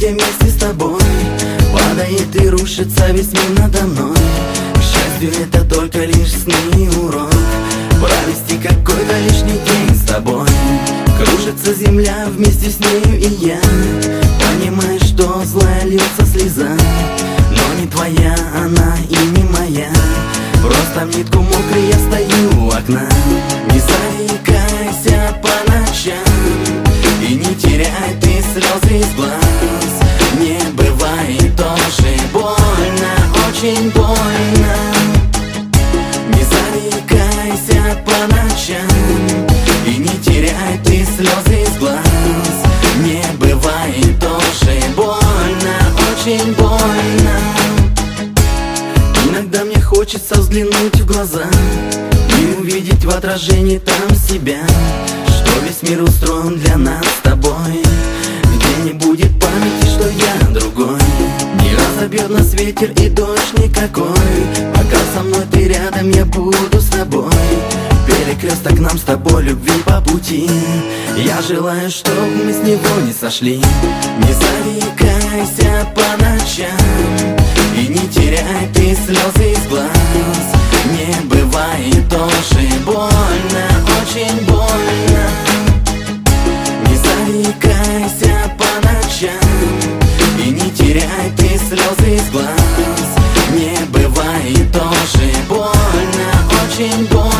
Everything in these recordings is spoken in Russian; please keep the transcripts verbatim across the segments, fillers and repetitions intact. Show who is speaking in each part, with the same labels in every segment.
Speaker 1: счастье вместе с тобой. Падает и рушится весь мир надо мной. К счастью, это только лишь сны и урок. Провести какой-то лишний день с тобой. Кружится земля вместе с нею и я. Понимаешь, что злая льется слеза, но не твоя она и не моя. Просто в нитку мокрый я стою у окна. Не зарекайся по ночам и не теряй ты слезы из глаз. Не бывает тоже больно, очень больно. Не зарекайся по ночам и не теряй ты слезы из глаз. Не бывает тоже больно, очень больно. Иногда мне хочется взглянуть в глаза и увидеть в отражении там себя, что весь мир устроен для нас с тобой, где не будет памяти, что я другой. Не разобьет нас ветер и дождь никакой. Пока со мной ты рядом, я буду с тобой. Перекресток нам с тобой любви по пути. Я желаю, чтобы мы с него не сошли. Не зарекайся по ночам и не теряй ты слезы из глаз. Не бывает тоже больно, очень больно. Не зарекайся по ночам и не теряй ты слезы из глаз. Не бывает тоже больно, очень больно.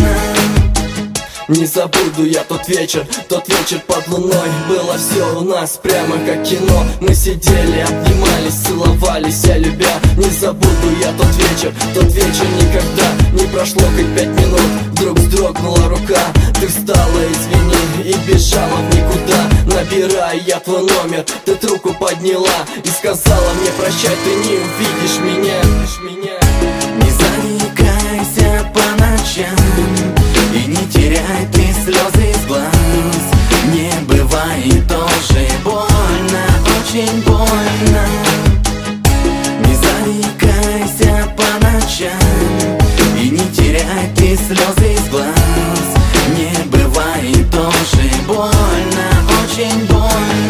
Speaker 2: Не забуду я тот вечер, тот вечер под луной. Было все у нас прямо как кино. Мы сидели, обнимались, целовались, я любя. Не забуду я тот вечер, тот вечер никогда. Не прошло хоть пять минут, вдруг вздрогнула рука. Ты встала, извини, и бежала в никуда. Набирая я твой номер, ты трубку подняла и сказала мне прощай, ты не увидишь меня.
Speaker 1: Не зарекайся по ночам и не теряй ты слезы из глаз. Не бывает тоже больно, очень больно. Не зарекайся по ночам и не теряй ты слезы из глаз. Не бывает тоже больно, очень больно.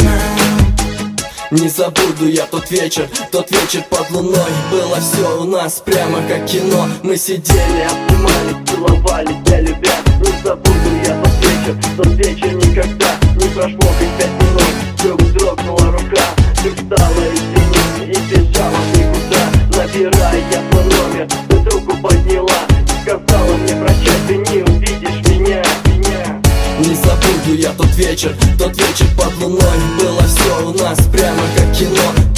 Speaker 2: Не забуду я тот вечер, тот вечер под луной. Было все у нас прямо как кино. Мы сидели, обнимались, целовались, я любя. Не забуду я тот вечер, тот вечер никогда. Не прошло хоть пять минут, вдруг вздрогнула рука. Ты встала, извини, и бежала в никуда. Набирая я твой номер, ты трубку подняла и сказала мне прощай, ты не увидишь меня, меня. Не забуду я тот вечер, тот вечер под луной. Было все у нас прямо как кино.